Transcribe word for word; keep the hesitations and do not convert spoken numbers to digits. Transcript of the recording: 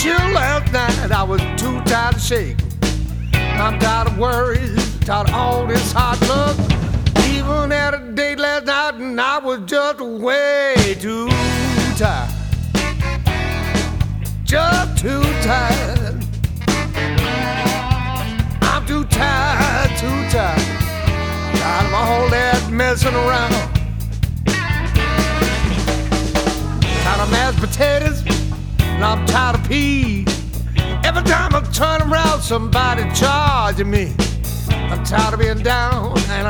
chill last night, I was too tired to shake. I'm tired of worries, tired of all this hard luck. Even at a date last night, and I was just way too tired. Just too tired. I'm too tired, too tired. Tired of all that messing around. Tired of mashed potatoes, and I'm tired of peas. Every time I turn around, somebody charging me. I'm tired of being down, and